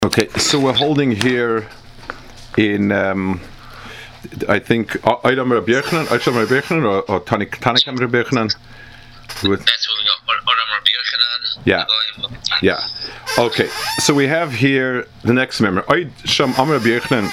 Okay, so we're holding here in, I think, Eidam Rabbi Yochanan or Tanakam Rabbi Yochanan. That's what we got. Eidam Rabbi Yochanan. Yeah. Yeah. Okay, so we have here the next member. Oid Sham Amar Rabbi Yochanan.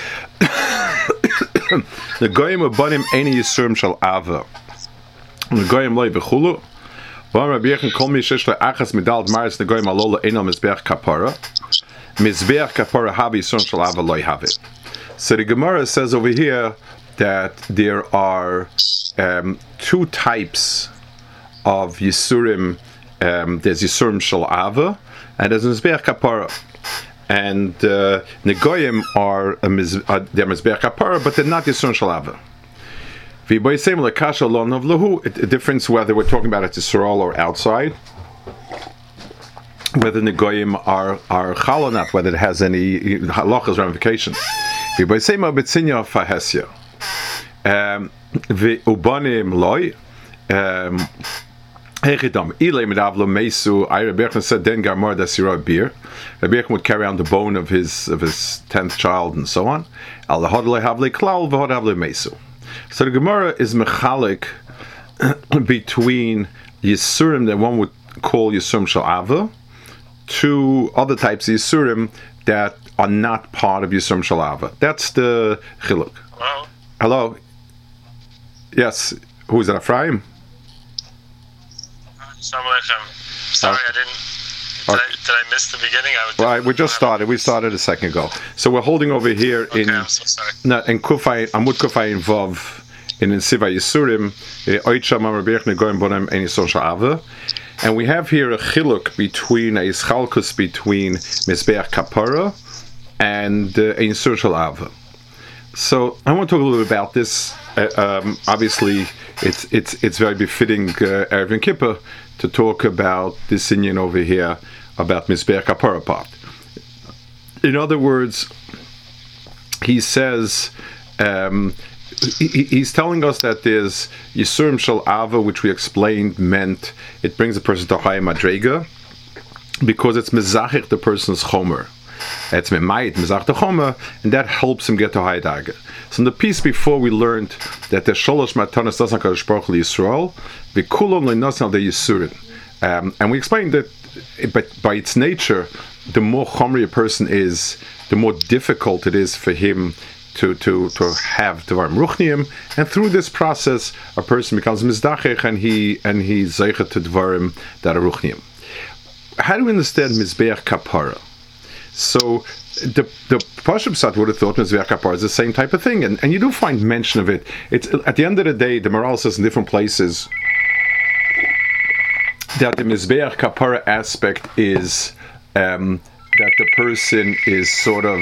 The goyim abanim any yisurim shal ava. The goyim loy bechulu. Vam Rabbi Yochanan kol mi shesh le'achas midal maris the goyim alola eno mizbeach kapara. Mizbeach kapara habi yisurim shal ava loy have it. So the Gemara says over here that there are two types of yisurim. There's yisurim shal ava and there's mizbeach kapara. And Negoyim are they're Mizbeach Kapara, but they're not Yisurim Shel Ava. A difference whether we're talking about it Yisrael or outside, whether Negoyim are Chal or not, whether it has any halachas ramification. Ubanim loy. Hechidam ilay medavlo mesu. Rabbi Yochanan said then Garmar dasira beer. Rabbi Yochanan would carry on the bone of his 10th child and so on. Al hodle havle klal v'hod havle mesu. So the Gemara is mechalik between yisurim that one would call yisurim shel ava, to other types of yisurim that are not part of yisurim shel ava. That's the chiluk. Hello. Yes. Who is that? Ephraim? Sorry, I didn't. Did I miss the beginning? Right, we just started. We started a second ago. So we're holding over here in. I'm so sorry. In Kufay, Amud Kufay Vav in Siva Yisurim, Oicham Rabbi Yochanan Goyim Bonem Ein Yisur Shel Ava, and we have here a chiluk between a ischalkus between Mizbeach Kapara and Ein Yisur Shel Ava. So I want to talk a little bit about this. Obviously, it's very befitting Erev Yom Kippur to talk about this inyan over here about Mizbeach Kapara part. In other words, he says he's telling us that there's Yisurim Shel Ava, which we explained meant it brings a person to Chaya Madrega because it's mezachich the person's chomer. It's memayit mezach the chomer, and that helps him get to Chaya Daga. So in the piece before we learned that the sholosh matanas doesn't kadosh baruch Yisrael, the kulon le'nosnal the Yisurim, and we explained that by its nature, the more chomri a person is, the more difficult it is for him to have Devarim Ruchniim, and through this process, a person becomes mizdachech and he's zeichet to Devarim that are Ruchniim. How do we understand Mizbeach Kapara? So the Pashup Pshat would have thought Mizbeach Kapara is the same type of thing, and you do find mention of it. It's at the end of the day, the Maral says in different places that the Mizbeach Kapara aspect is that the person is sort of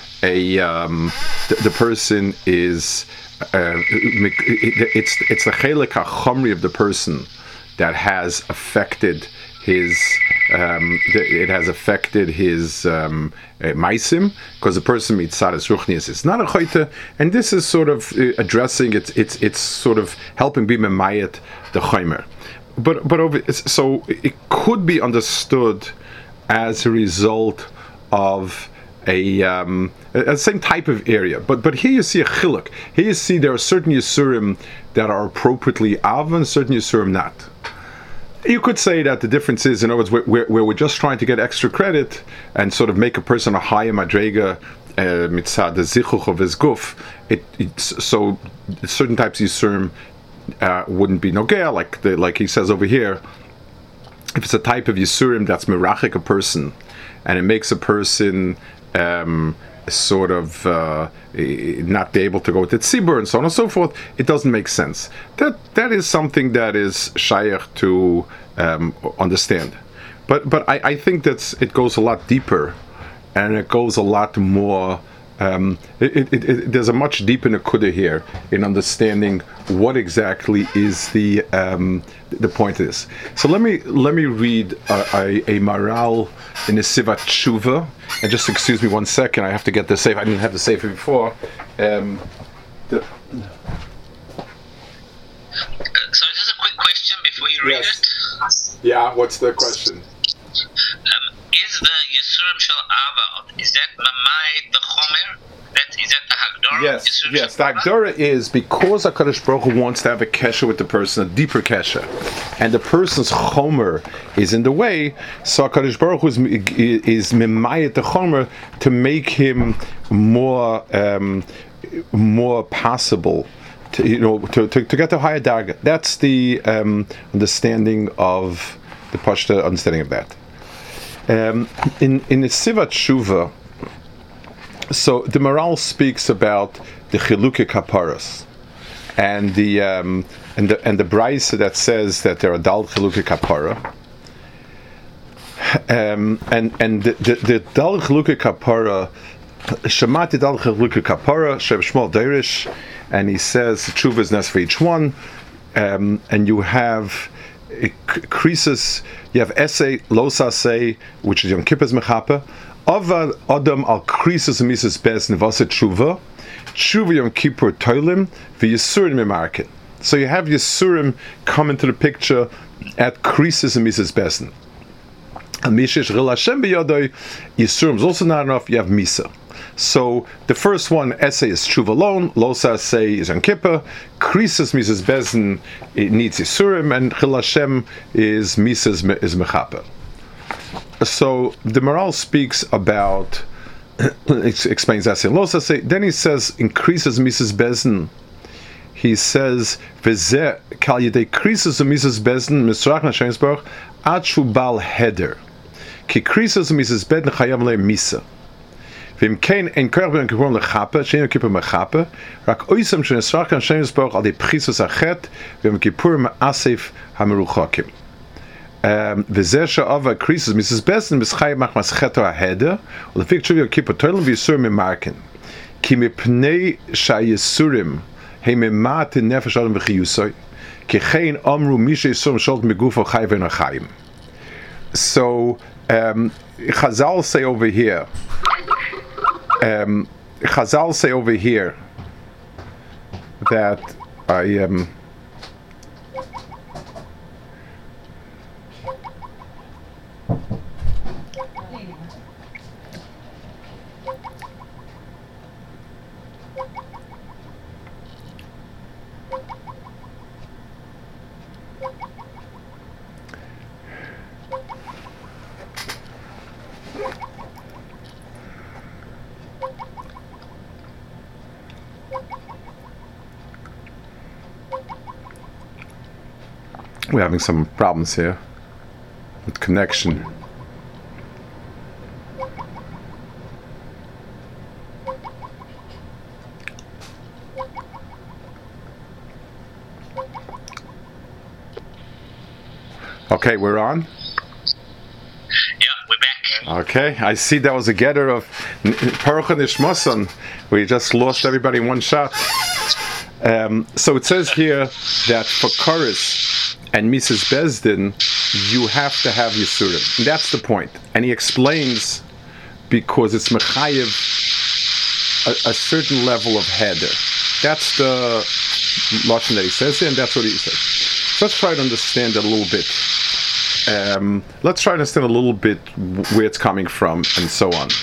the person is it's the chelik hachomri of the person that has affected his it has affected his maisim, because the person mitzadas ruchnius is not a choite, and this is sort of addressing it's sort of helping be memayet the choimer, but so it could be understood as a result of a same type of area, but here you see a chiluk. Here you see there are certain yisurim that are appropriately av and certain yisurim not. You could say that the difference is, in other words, where we're just trying to get extra credit and sort of make a person a higher madrega mitzad the zichuch of his guf. So certain types of yisurim wouldn't be nogea, like he says over here. If it's a type of yisurim that's merachik a person, and it makes a person sort of not be able to go to tzibur and so on and so forth, it doesn't make sense. That is something that is shayach to understand. But I think that it goes a lot deeper, and it goes a lot more. There's a much deeper nekuda here in understanding what exactly is the point of this. So let me read a maral in the Sivat Tshuva, and just excuse me 1 second. I have to get the safe. I didn't have the safe before. So just a quick question before you read it. Yeah. What's the question? Is the Yisurim Shel Ava, is that Mamai the Chomer? Is that the Hagdara? Yes. The Hagdara is because HaKadosh Baruch Hu wants to have a kesher with the person, a deeper kesher, and the person's chomer is in the way. So HaKadosh Baruch Hu is mimayet the chomer to make him more possible. To get to higher darga. That's the understanding of the Pashta understanding of that. In the Sivat Shuva, so the Maral speaks about the Chiluke Kaparas and the Braisa that says that there are Dal Chiluke Kapara. And the Dal Chiluke Kapara, Shamati Dal Chiluke Kapara, Sheb Shmuel Deirish, and he says the tshuva is nes for each one, and you have krisis, you have essay, losasei, which is Yom Kippur's mechape, avad adam al krisis mises bez nevasa tshuva Yom Kippur toilim v'yisurim memarkin. So you have yisurim come into the picture at krisis and mises besen. And mishish ril Hashem b'yodoi, yisurim is also not enough. You have misa. So the first one, essay is tshuva alone, losa say is Yom Kippur, krisis mises besen, it needs yisurim, and chil Hashem is mises is mechaper. So the Maral speaks about, explains essay and losa say. Then he says increases mises besen. He says v'zeh kal yedei krisis mises besen misrach Hashem Baruch ad shu bal heder ki krisis mises besen chayam le misa. V'im kein ein korach ben kippur lechape, shein kippur mechape, rak oisam shenesrach Hashem Baruch al dei pchisus achet, v'im kippur me'asef hameruchakim. V'zeh she'ava krisis mises besen mischayim mach mascheto ha'heder, u'lefik tshuva Yom Kippur toilim v'yisurim memarkin, ki mipnei sha'yisurim he memat nefesh adam v'chiyusoi, ki chein amru mishe yisurim sholt megufo chai v'nachayim. So Chazal say over here. Chazal say over here that we're having some problems here with connection. Okay, we're on? Yeah, we're back. Okay, I see that was a getter of Paruch Nishmasan. We just lost everybody in one shot. So it says here that for Koris and Mrs. Bezdin, you have to have Yisurim. And that's the point. And he explains because it's Mechayev a certain level of heder. That's the Lashon that he says here, and that's what he says. So let's try to understand it a little bit. Let's try to understand a little bit where it's coming from and so on.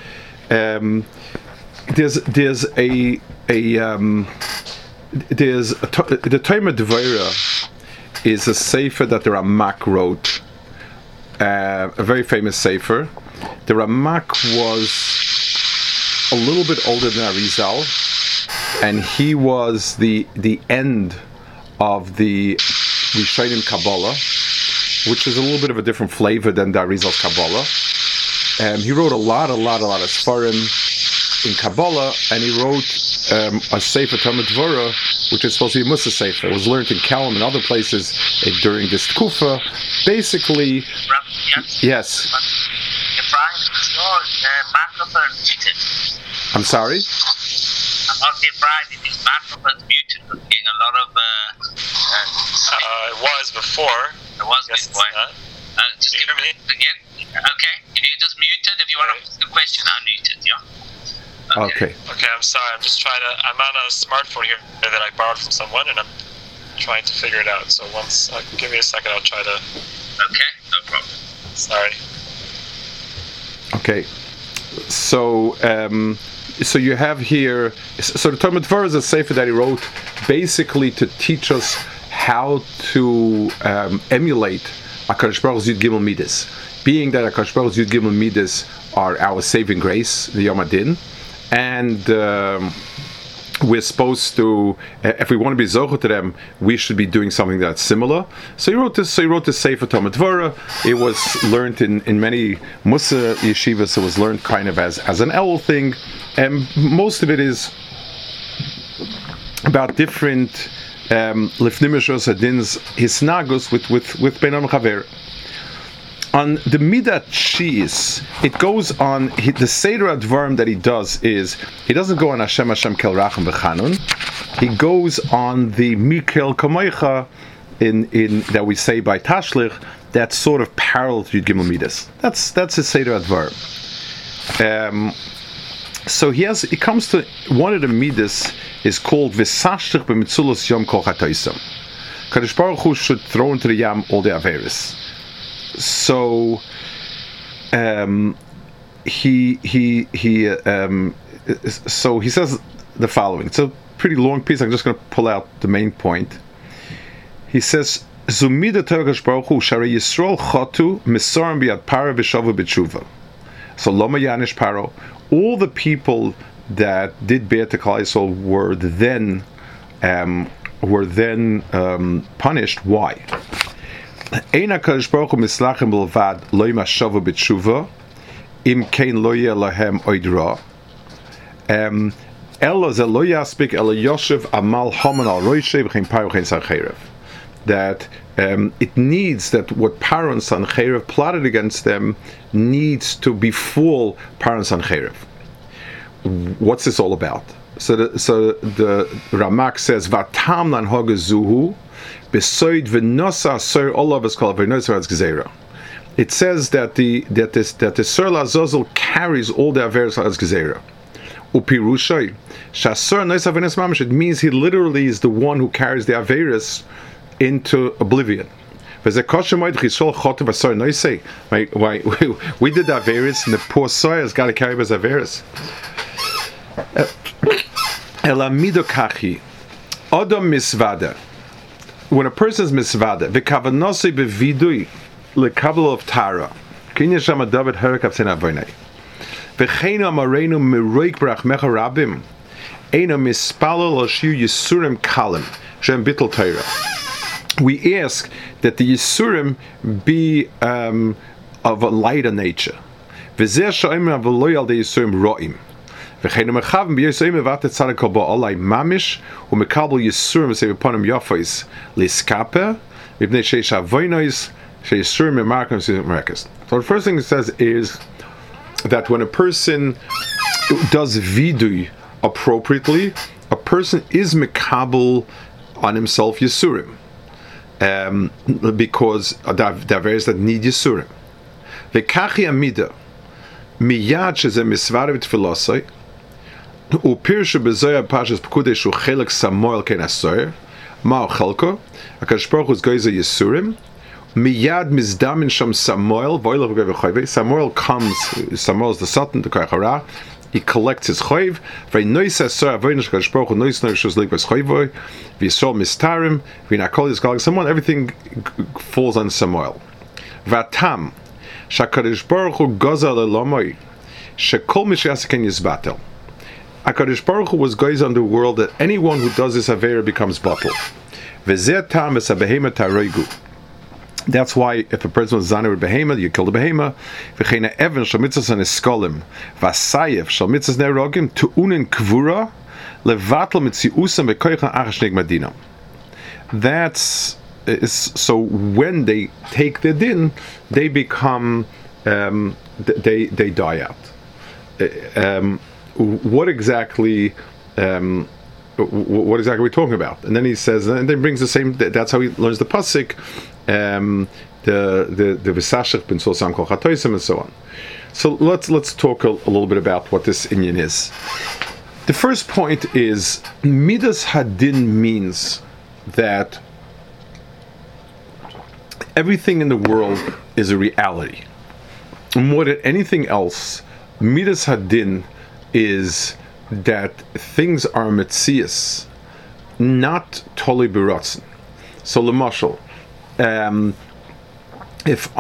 There's the Tomer Dvorah is a sefer that the Ramak wrote, a very famous sefer. The Ramak was a little bit older than Arizal, and he was the end of the Rishonim Kabbalah, which is a little bit of a different flavor than the Arizal's Kabbalah. He wrote a lot of Sfarim in Kabbalah, and he wrote a Sefer Talmud Dvorah, which is supposed to be a Musa Sefer. It was learned in Kelm and other places during this Tkufa. Basically, yes. I'm sorry? I'm not surprised if his microphone is muted, but getting a lot of it was before. It was before. Just give me again. Okay. If you just mute it, if you want to ask the question, unmute it, yeah. Okay. Okay, I'm sorry. I'm just trying to. I'm on a smartphone here that I borrowed from someone, and I'm trying to figure it out. So give me a second. I'll try to. Okay, no problem. Sorry. Okay, so you have here. So the Talmud Torah is a sefer that he wrote basically to teach us how to emulate HaKadosh Baruch Hu's Yud Gimel Midas. Being that HaKadosh Baruch Hu's Yud Gimel Midas are our saving grace, the Yom Adin, and we're supposed to, if we want to be zocher to them, we should be doing something that's similar. So he wrote this Sefer Talmud Torah. It was learned in many Musa yeshivas. It was learned kind of as an Elul thing, and most of it is about different lifnimishos adins hisnagus with Beinam Chaver. On the Midat Shis, it goes on, the Seder Advarim that he does is, he doesn't go on Hashem Kel Racham B'Chanun, he goes on the Mikel Kamoicha in that we say by Tashlich, that's sort of parallel to Yud Gimel Midas. That's his Seder Advarim. So he comes to, one of the Midas is called V'sashtich B'mitzulos Yom Kol Chatoisam. Kadosh Baruch Hu should throw into the Yam all the Averis. So he says the following. It's a pretty long piece. I'm just going to pull out the main point. He says, "Zumida Torah Baruch Hu Sharei Yisrael Chatu Misorim Biad Para V'Shavu B'Tshuva." So Loma Yanish Paro. All the people that did bear to Klal Yisrael were then punished. Why? Ein HaKadosh Baruch Hu mislachem b'levad lo yimashavu b'tshuva im kein lo yeh lahem oidra elo ze lo yaspik elo yoshev amal haman al roishe v'chein paro v'chein sancherev. That it needs that what Paro and Sancherev plotted against them needs to befall Paro and Sancherev. What's this all about? So the Ramak says Vatam lan hogezuhu. It says that the Ser Lazazel carries all the Averes as Gezerah. Upirushay Shasur Noisa Venes Mamish. It means he literally is the one who carries the Averes into oblivion. Why we did the Averes and the poor soy has got to carry his Averes. Elamido Kachi Adam Misvada. When a person is misvada, v'kavanose bevidui lekabel of Tara, kinya shama David herakav tzena avoynei, v'cheina marenu miroik brachmecha rabim, eina mispalel ashiu yisurim kalim shem bittul Torah. We ask that the yisurim be of a lighter nature. V'zeh sha'im avoloy al de yisurim ro'im. V'cheinu mechaven b'yosayim evatet tzaddik ba olay mamish u'mekabel yisurim v'sei v'ponim yafos liskaper v'bnei sheish avoynos sheisurim emarkim v'sei merekes. So the first thing it says is that when a person does vidui appropriately, a person is mekabel on himself yisurim, because there are various that need yisurim. V'kachi amida miyad sheze misvara v'tfilosai upirshu bezoya pashas pekude shu chelek Samuel ken asoyer ma'o chelko HaKadosh Baruch Hu's goyze yisurim miyad mizdamin sham Samuel v'oilav g'vechayve. Samuel is the Satan, the Koyach. He collects his chayv. V'nois asoyer avoynish HaKadosh Baruch Hu nois shuz likvas chayvoy v'yisrael mistarim v'nakol yizgalig Samuel. Everything falls on Samuel. V'atam shakadosh Baruch Hu goza lelomoy shekol mishasaken yizbatel. HaKadosh Baruch Hu was goes on the world that anyone who does this avera becomes batel. V'zeh tam es habehema taroigu. That's why if a person was zaner with behema, you kill the behema. V'cheina even shal mitzvos an eskolim v'asayef shal mitzvos ne'rogim tu'unin kvura levatel mitziusam v'koichan achashnig madinam. That's so when they take the din, they become they die out. What exactly are we talking about? And then he says, and then brings the same. That's how he learns the pasuk, the v'sashich ben sosam kol chatoisim and so on. So let's talk a little bit about what this inyan is. The first point is midas hadin means that everything in the world is a reality. more than anything else, Midas Hadin is that things are metzias, not totally biratzen. So, lemashal, if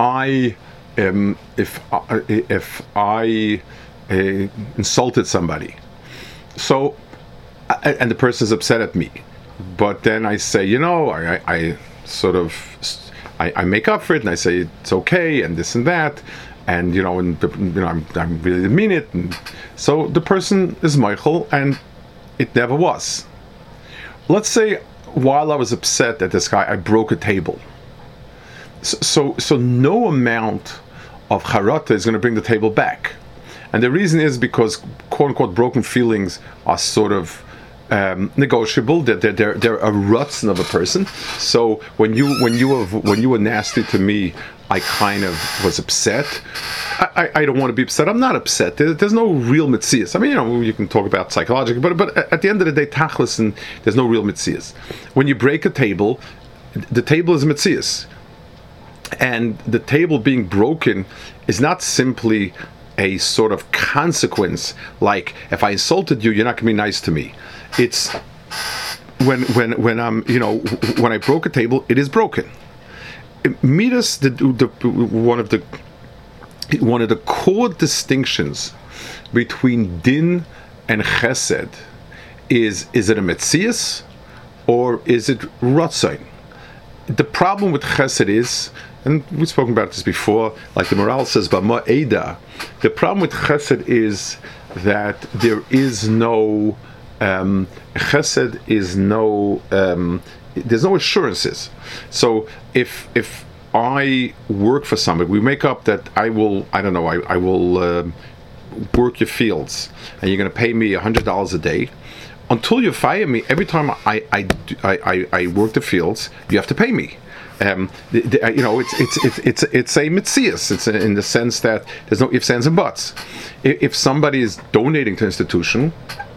I insulted somebody, so and the person is upset at me, but then I say, I sort of I make up for it and I say it's okay and this and that, and I really didn't mean it, and so the person is Michael and it never was. Let's say while I was upset at this guy, I broke a table. So no amount of charata is going to bring the table back, and the reason is because quote unquote broken feelings are sort of negotiable. They're a rutzen of a person. So when you were nasty to me, I kind of was upset. I don't want to be upset. I'm not upset. There's no real mitzias. I mean, you can talk about psychologically, but at the end of the day, tachlis, and there's no real mitzias. When you break a table, the table is mitzias, and the table being broken is not simply a sort of consequence. Like if I insulted you, you're not going to be nice to me. It's when I'm when I broke a table, it is broken. Midas, one of the core distinctions between din and chesed is it a metzias or is it ratzain? The problem with chesed is, and we've spoken about this before, like the Maral says, Bama Eda, the problem with chesed is that there is no chesed is no there's no assurances. So if I work for somebody, we make up that I will work your fields and you're going to pay me $100 a day. Until you fire me, every time I work the fields, you have to pay me. It's a mitzias. It's in the sense that there's no ifs, ands, and buts. If somebody is donating to an institution,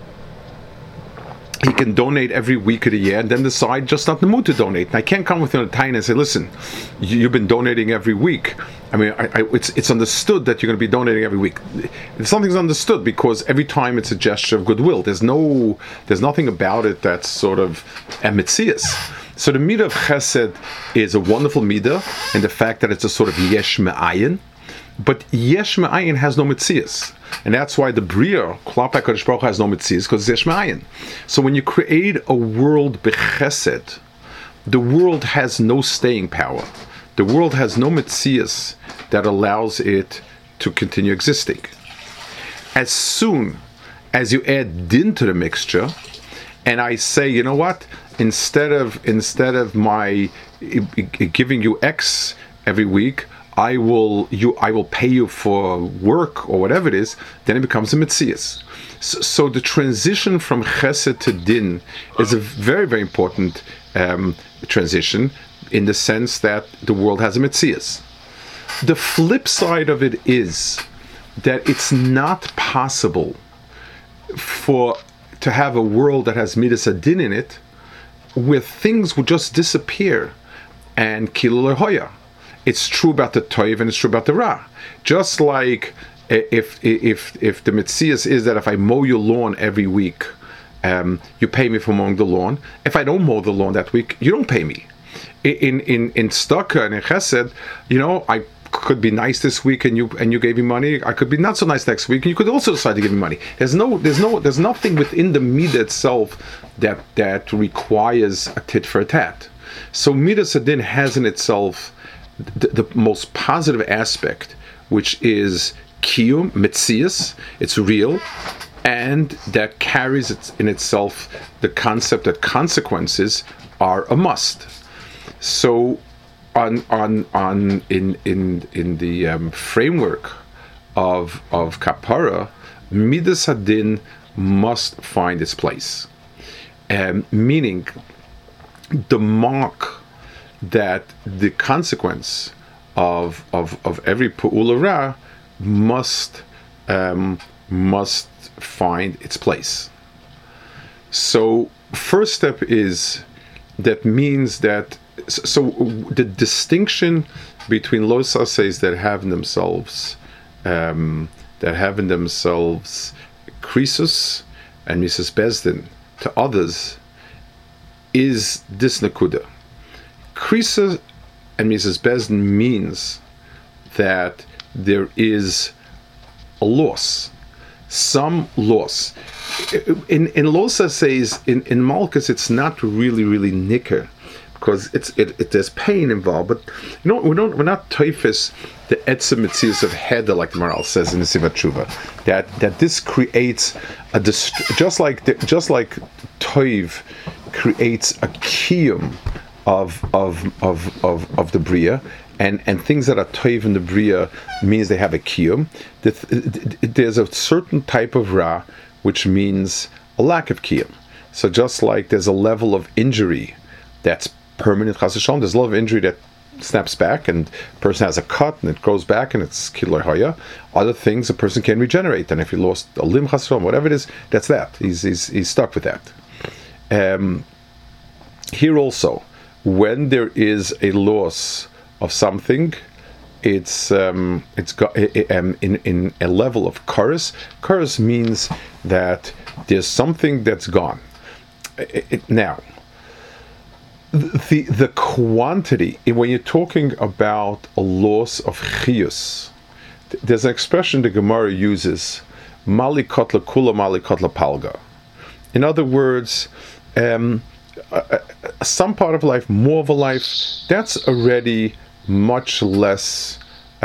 he can donate every week of the year and then decide just not in the mood to donate. And I can't come with a time and say, listen, you've been donating every week. I mean, it's understood that you're going to be donating every week. Something's understood because every time it's a gesture of goodwill. There's nothing about it that's sort of emetzias. So the midah of chesed is a wonderful midah in the fact that it's a sort of yesh me'ayin. But yesh me'ayin has no mitzias, and that's why the bria klapei HaKadosh Baruch Hu has no mitzias, because it's yesh me'ayin. So when you create a world bechesed, the world has no staying power. The world has no mitzias that allows it to continue existing. As soon as you add din to the mixture, and I say, you know what? Instead of my giving you X every week, I will pay you for work or whatever it is, then it becomes a mitzias. So the transition from chesed to din is a very, very important transition in the sense that the world has a mitzias. The flip side of it is that it's not possible to have a world that has midas adin in it, where things will just disappear and kilul hoya. It's true about the toiv and it's true about the ra. Just like if the mitzias is that if I mow your lawn every week, you pay me for mowing the lawn. If I don't mow the lawn that week, you don't pay me. In tzedakah and in chesed, I could be nice this week and you gave me money. I could be not so nice next week and you could also decide to give me money. There's nothing within the midah itself that requires a tit for a tat. So midas adin has in itself the most positive aspect, which is kiyum, mitzias, it's real, and that carries in itself the concept that consequences are a must. So in the framework of kapara, midas hadin must find its place, meaning the mark that the consequence of every pu'ula ra must find its place. So first step is that means that the distinction between lo saseis that have in themselves that have in themselves krisus and Mrs. Bezdin to others is this nakuda. Krisa and Mrs. Bezdin means that there is a loss, some loss. In Losa says in Malchus it's not really nicker, because there's pain involved, but we're not teifis the etzem mitzias of Heder, like the Maral says in the Sivat Tshuva, that this creates just like toiv creates a kiyum of the bria, and things that are toiv in the bria means they have a kiyum. There's a certain type of ra which means a lack of kiyum. So just like there's a level of injury that's permanent chas v'shalom, there's a level of injury that snaps back, and a person has a cut and it grows back and it's kiloi hoya. Other things a person can regenerate, and if he lost a limb chas v'shalom, whatever it is, that's that. He's stuck with that. Here also, when there is a loss of something, it's got in a level of karas. Karas means that there's something that's gone. Now, the quantity, when you're talking about a loss of chiyus, there's an expression the Gemara uses, mali kotla kula, mali kotla palga. In other words, some part of life, more of a life, that's already much less.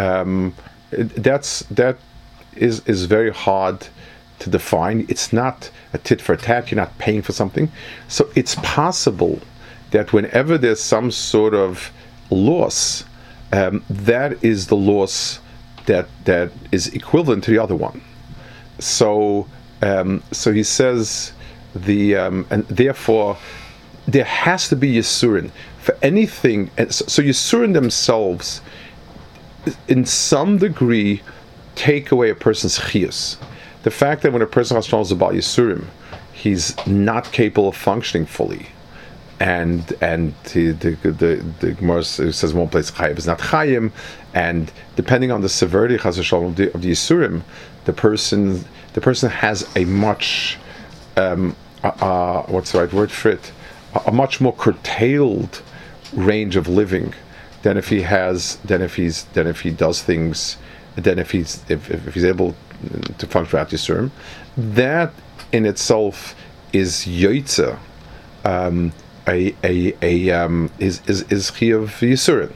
That is very hard to define. It's not a tit for tat. You're not paying for something, so it's possible that whenever there's some sort of loss, that is the loss that is equivalent to the other one. So he says and therefore there has to be Yisurin for anything. So Yisurin themselves, in some degree, take away a person's chiyus. The fact that when a person has troubles about Yisurim, he's not capable of functioning fully. And the Gemara says one place chayiv is not chayim, and depending on the severity chas v'shalom of the Yisurim, the person has a much what's the right word for it? A much more curtailed range of living than if he does things, than if he's able to function without Yisurim. That in itself is yoytza, is chiyuv Yisurim.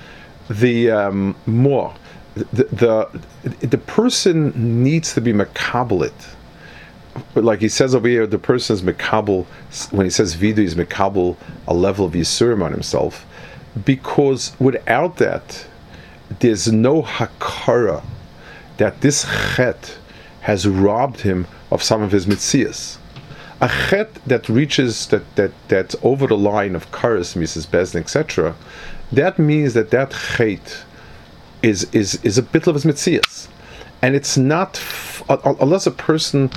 The person needs to be makabelit. But like he says over here, the person is mekabel. When he says vidu, he's mekabel a level of Yisurim on himself, because without that, there's no hakara that this chet has robbed him of some of his mitzias. A chet that reaches that's over the line of karas, Mrs. Bezdin, etc. That means that chet is a bit of his mitzias. And it's not unless a person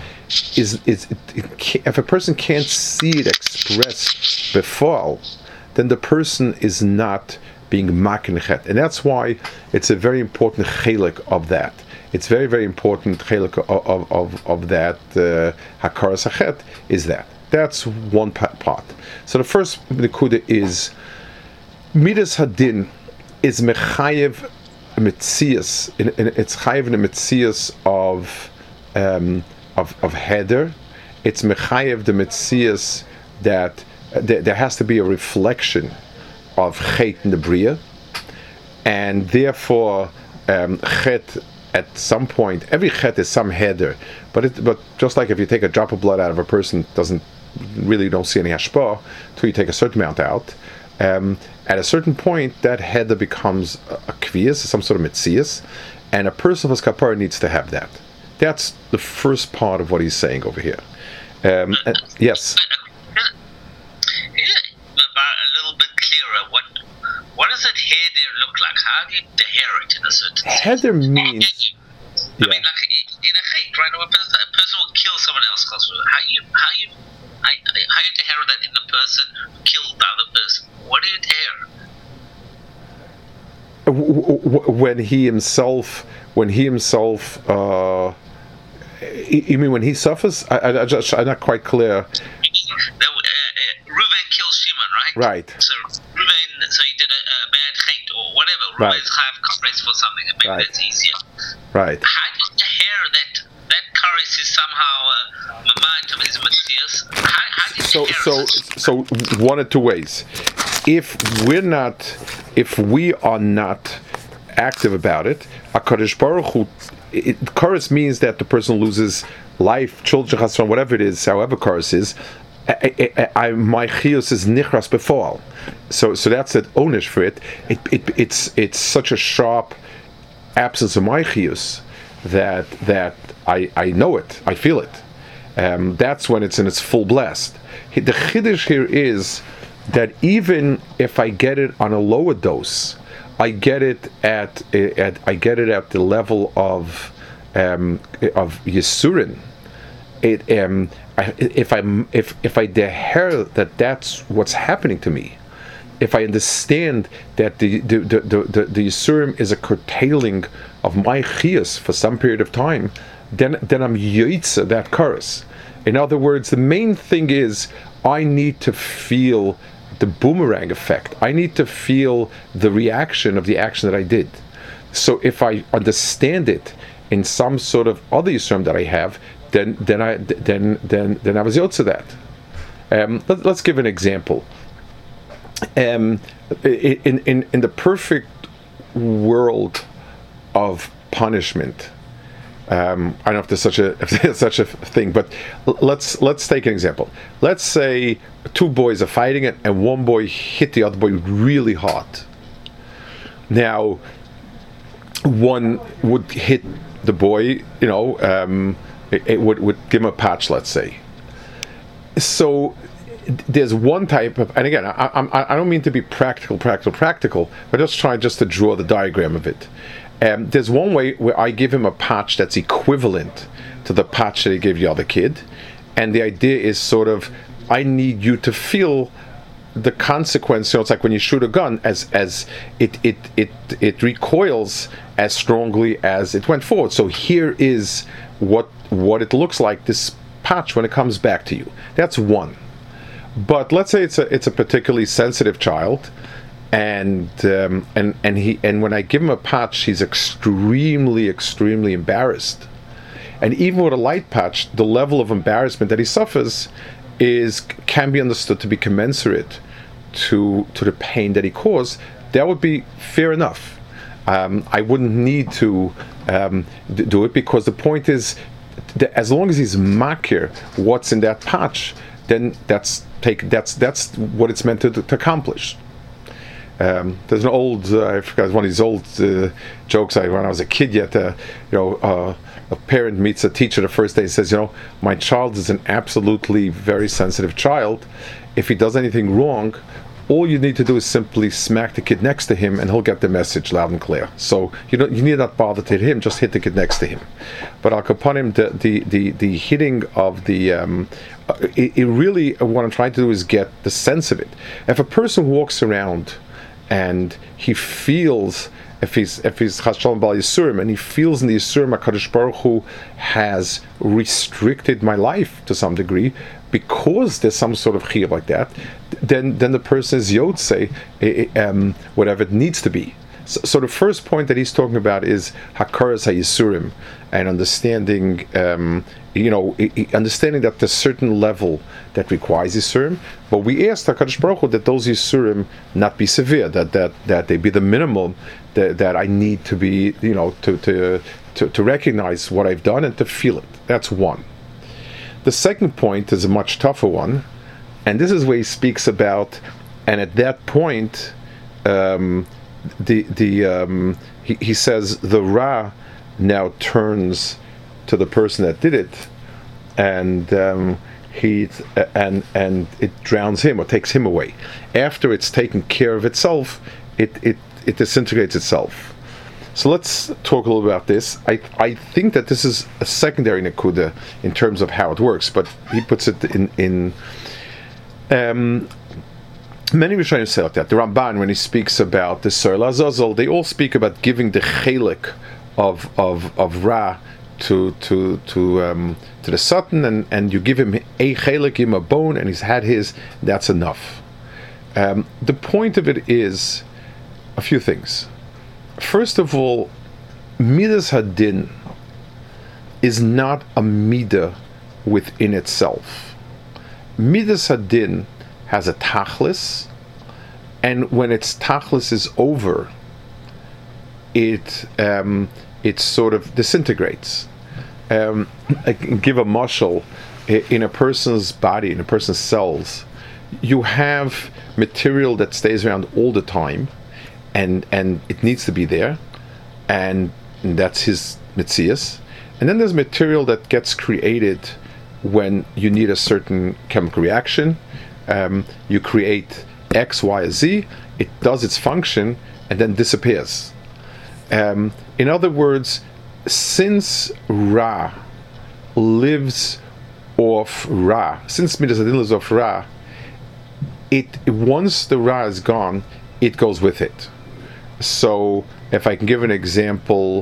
if a person can't see it expressed before, then the person is not being makin chet, and that's why it's a very important chelik of that. It's very, very important chelik of that hakaras hachet is that. That's one part. So the first nekuda is midas hadin is mechayev mitzias. It's chayev in the mitzias of Heder. It's mechayev the mitzias that there has to be a reflection of chet in the bria, and therefore chet at some point, every chet is some Heder, but just like if you take a drop of blood out of a person, don't see any hashpah until you take a certain amount out. At a certain point, that Heder becomes a kviyas, some sort of mitzias, and a person who's kapara needs to have that. That's the first part of what he's saying over here. Yes. A little bit clearer. What does that Heder look like? How do you deher it in a certain sense? Heder means. I mean, like in a chet, right? A person will kill someone else. How you deher that in the person who killed the other person? What do you deher? When he himself, when he himself. You mean when he suffers? I'm not quite clear. Reuven kills Shimon, right? Right. So Reuven, so he did a bad chait or whatever. Right. Reuven's chayav kares for something, and maybe Right. that's easier. Right. How does the hair that kares is somehow mamait of his matzias? How did the hair? So one of two ways. If we are not active about it, HaKadosh Baruch Hu, kares means that the person loses life, children, whatever it is, however kares is. My chiyus is nichras befall, so that's an onish for it. It's such a sharp absence of my chiyus that I know it, I feel it. That's when it's in its full blast. The chiddush here is that even if I get it on a lower dose, I get it at the level of Yisurin. If I deher that that's what's happening to me, if I understand that the Yisurim is a curtailing of my chiyas for some period of time, then I'm yoitza that kares. In other words, the main thing is I need to feel the boomerang effect. I need to feel the reaction of the action that I did. So if I understand it in some sort of other Yisurim that I have, then I was yotze that. Let's give an example. In the perfect world of punishment, I don't know if there's such a thing, but let's take an example. Let's say two boys are fighting it, and one boy hit the other boy really hard. Now, one would hit the boy, it would give him a patch, let's say. So there's one type of, and again, I don't mean to be practical, but just trying to draw the diagram of it. There's one way where I give him a patch that's equivalent to the patch that he gave the other kid, and the idea is sort of, I need you to feel the consequence. It's like when you shoot a gun, as it recoils as strongly as it went forward. So here is what it looks like, this patch, when it comes back to you. That's one. But let's say it's a particularly sensitive child, and when I give him a patch, he's extremely embarrassed. And even with a light patch, the level of embarrassment that he suffers can be understood to be commensurate to the pain that he caused. That would be fair enough. I wouldn't need to do it, because the point is that as long as he's makir what's in that patch, then that's what it's meant to accomplish. There's an old, I forgot, one of these old jokes when I was a kid yet. A parent meets a teacher the first day and says, my child is an absolutely very sensitive child. If he does anything wrong, all you need to do is simply smack the kid next to him, and he'll get the message loud and clear. So you need not bother to hit him; just hit the kid next to him. But Al Kapanim, the hitting of the it really, what I'm trying to do is get the sense of it. If a person walks around and he feels, if he's Chashalom Bal Yisurim, and he feels in the Yisurim HaKadosh Baruch Hu has restricted my life to some degree, because there's some sort of chiyuv like that, then the person is yotze whatever it needs to be. So the first point that he's talking about is hakaras hayisurim, and understanding, understanding that there's a certain level that requires yisurim. But we asked HaKadosh Baruch Hu that those yisurim not be severe, that they be the minimum that I need to be, to recognize what I've done and to feel it. That's one. The second point is a much tougher one, and this is where he speaks about, and at that point, he says the Ra now turns to the person that did it, and and it drowns him or takes him away. After it's taken care of itself, it disintegrates itself. So let's talk a little about this. I think that this is a secondary nakuda in terms of how it works, but he puts it in many Rishonim say like that. The Ramban, when he speaks about the Sar Lazazel, they all speak about giving the chelik of Ra to the Satan, and you give him a chelik, give him a bone, and he's had his. That's enough. The point of it is a few things. First of all, Midas Hadin is not a midah within itself. Midas Hadin has a tachlis, and when its tachlis is over, it sort of disintegrates. I can give a mashal. In a person's body, in a person's cells, you have material that stays around all the time, and it needs to be there, and that's his mitzias. And then there's material that gets created when you need a certain chemical reaction. You create X, Y, Z, it does its function, and then disappears. In other words, since Ra lives off Ra, since Midas Hadin lives off Ra, once the Ra is gone, it goes with it. So, if I can give an example,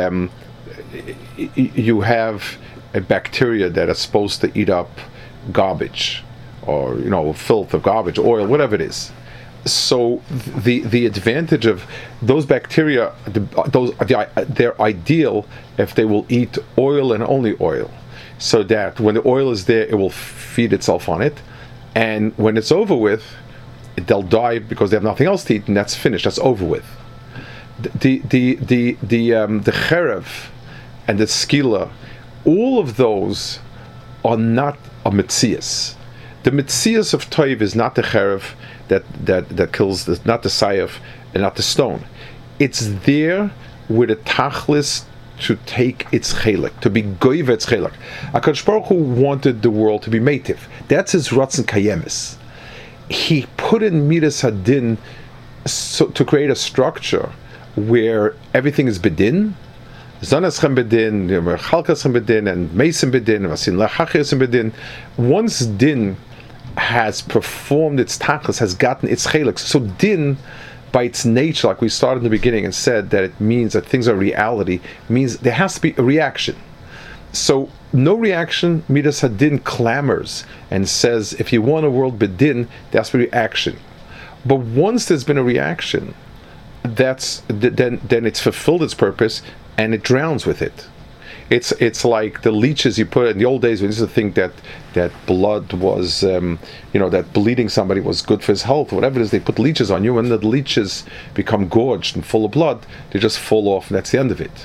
you have a bacteria that is supposed to eat up garbage, or filth of garbage, oil, whatever it is. So the advantage of those bacteria, they're ideal if they will eat oil and only oil, so that when the oil is there, it will feed itself on it, and when it's over with, they'll die because they have nothing else to eat, and that's finished. That's over with. The cherev and the skila, all of those are not a mitzias. The mitzias of toiv is not the cherev that kills, not the sayef and not the stone. It's there with a tachlis to take its chelik, to be goiv its chelik. HaKadosh Baruch Hu wanted the world to be meitiv. That's his ratzon kayemis. He put in Midas Hadin to create a structure where everything is bedin, Zanaschem bedin, Chalkaschem bedin, and Mesim bedin, Vasin Lachachisim bedin. Once din has performed its tachlis, has gotten its chelik, so din, by its nature, like we started in the beginning and said that it means that things are reality, means there has to be a reaction. So no reaction, Midas Hadin clamors and says, if you want a world bedin, there has to be reaction. But once there's been a reaction, then it's fulfilled its purpose, and it drowns with it. It's like the leeches you put in the old days. We used to think that blood was, that bleeding somebody was good for his health. Whatever it is, they put leeches on you, and the leeches become gorged and full of blood. They just fall off, and that's the end of it.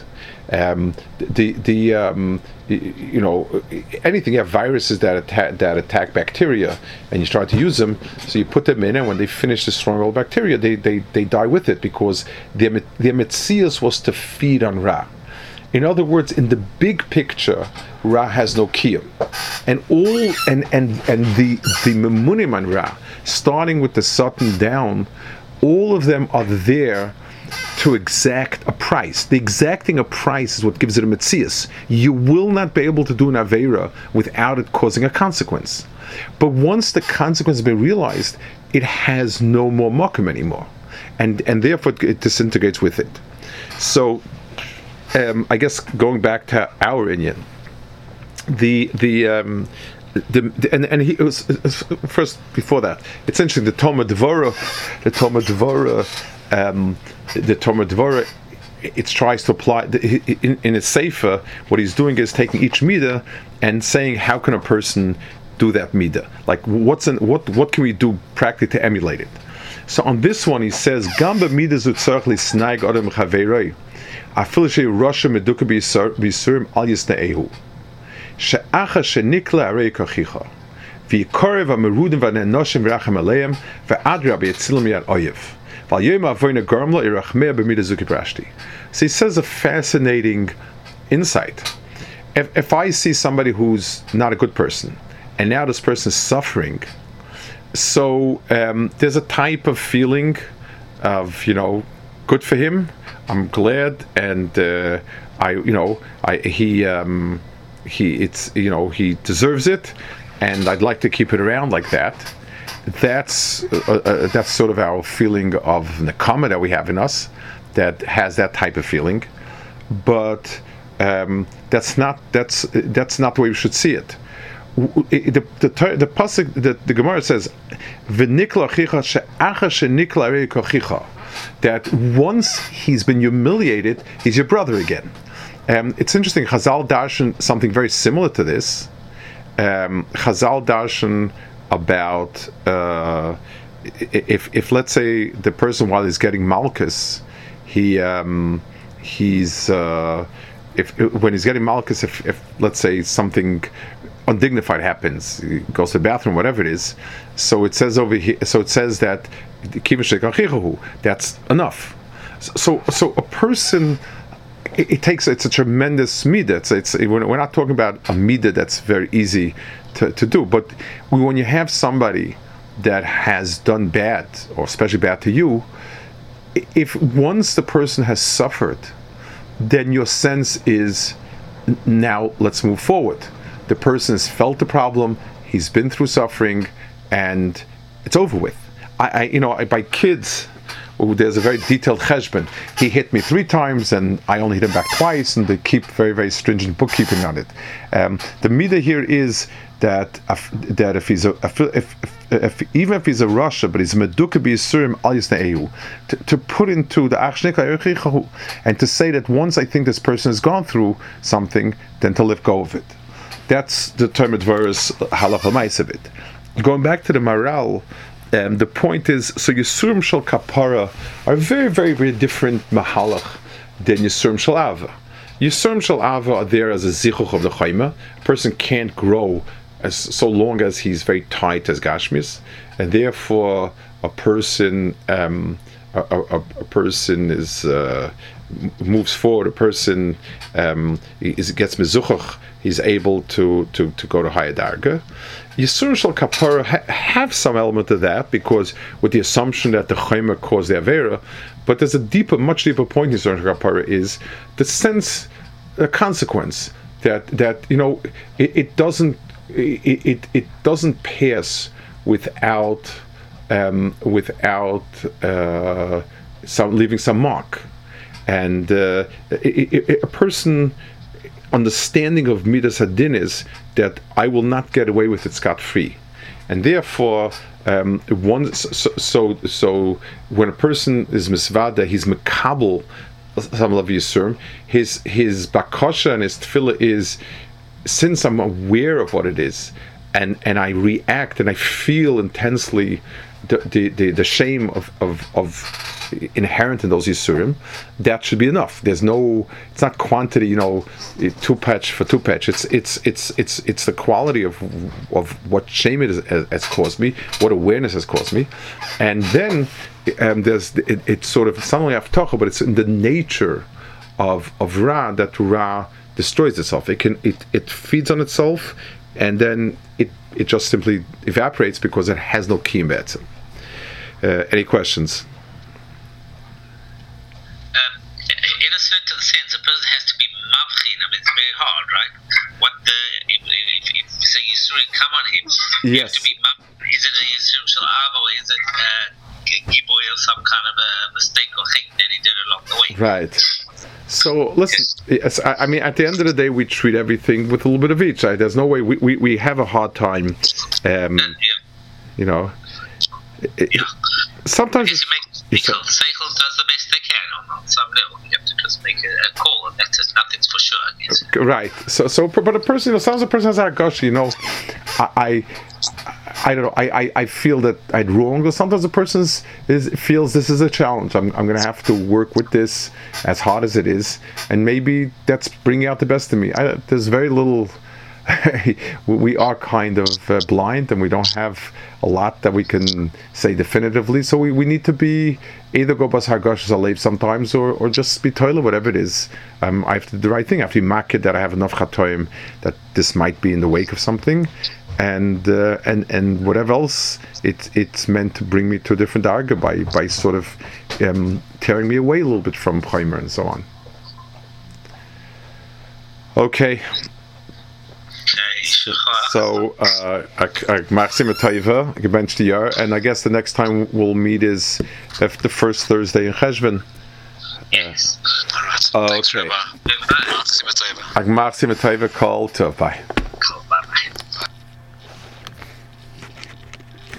Anything, you have viruses that attack bacteria, and you try to use them, so you put them in, and when they finish destroying all bacteria, they die with it, because their metzias was to feed on Ra. In other words, in the big picture, Ra has no kiyum, and the memunim on Ra, starting with the Satan down, all of them are there to exact a price. The exacting a price is what gives it a metzias. You will not be able to do an aveira without it causing a consequence. But once the consequence has been realized, it has no more makom anymore, and therefore it disintegrates with it. So, I guess going back to our Inyan, and he was first before that. It's interesting. The Talmud Dvorah, it tries to apply in its sefer. What he's doing is taking each midah and saying, how can a person do that midah? Like, what can we do practically to emulate it? So on this one, he says, Gamba midah zutzarch lisnaig adam chaveiroi, afil shei rosha meduka b'yisurim al yisnaehu, she'acha shenikla arei kachicha, v'yikorev ha'merudim v'ne'enoshim v'rachem aleim, v'adra b'yetzilim yad oyev. So he says a fascinating insight. If I see somebody who's not a good person, and now this person is suffering, so there's a type of feeling of, good for him, I'm glad, and he deserves it, and I'd like to keep it around like that. That's sort of our feeling of nekama that we have in us, that has that type of feeling. but that's not the way we should see it. The pasuk, the Gemara says, "V'nikla achicha she'achar shenikla arei kochicha," that once he's been humiliated, he's your brother again. It's interesting. Chazal darshan something very similar to this. Chazal darshan about if let's say the person while he's getting malchus, when he's getting malchus, if let's say something undignified happens, he goes to the bathroom, whatever it is. So it says over here. So it says that that's enough. So a person, it's a tremendous midah. We're not talking about a midah that's very easy to do, but when you have somebody that has done bad, or especially bad to you, if once the person has suffered, then your sense is, now let's move forward. The person has felt the problem, he's been through suffering, and it's over with. By kids, there's a very detailed cheshbon. He hit me 3 times, and I only hit him back twice, and they keep very, very stringent bookkeeping on it. The midah here is that if he's even if he's a rasha, but he's meduka b'yisurim al yisneihu, to put into the achshnika erichichahu, and to say that once I think this person has gone through something, then to let go of it. That's the term adverse halacha ma'aseh of it. Going back to the Maral, the point is, so Yisurim Shel Kapara are very, very, very different mahalach than Yisurim Shel Ava. Yisurim Shel Ava are there as a zichuch of the chayma. A person can't grow so long as he's very tight as Gashmis, and therefore a person is moves forward. A person gets mezuchach. He's able to go to higher darga. Yisurim Shel Kapara have some element of that, because with the assumption that the chayma caused the avera, but there's a much deeper point in Yisurim Shel Kapara is the sense, the consequence that it doesn't pass without leaving some mark, and a person understanding of midas hadin is that I will not get away with it scot-free, and therefore so when a person is misvada, he's mekabel some of Yisurim. His bakasha and his tefillah is, since I'm aware of what it is, and I react and I feel intensely the shame of inherent in those Yisurim, that should be enough. It's not quantity, 2 patch for 2 patch. It's the quality of what shame it has caused me, what awareness has caused me, and then it's sort of, it's not only aftocha, but it's in the nature of Ra, that Ra destroys itself. It feeds on itself, and then it just simply evaporates because it has no kiyum be'etzem. Any questions? In a certain sense, a person has to be mabchin. I mean, it's very hard, right? If say Yisurim come on him, you have to be mabchin. Is it a Yisurim Shel Ava, or is it giboy or some kind of a mistake or thing that he did along the way? Right. So listen, yes, I mean, at the end of the day, we treat everything with a little bit of each. Right? There's no way we have a hard time. Sometimes Seichel does the best they can on some level. You have to just make a call, and that's it. Nothing's for sure, I guess. Right. So, but a person, sometimes a person has that gush. I don't know. I feel that I'd wrong. Sometimes a person feels this is a challenge. I'm going to have to work with this as hard as it is, and maybe that's bringing out the best in me. There's very little. We are kind of blind, and we don't have a lot that we can say definitively. So we need to be either go bas hargash alev sometimes, or just be toilet, whatever it is. I have to do the right thing. I have to be maked that I have enough chatoim that this might be in the wake of something, and whatever else it's meant to bring me to a different arga by sort of tearing me away a little bit from chaimer and so on. Okay. So, Maxim Taiva, gebencht year, and I guess the next time we'll meet is the first Thursday in Cheshvan. Yes. All right. Thanks, Okay. Rabbi. Goodbye. Maxima Tova. Ag Maxima Tova call to bye.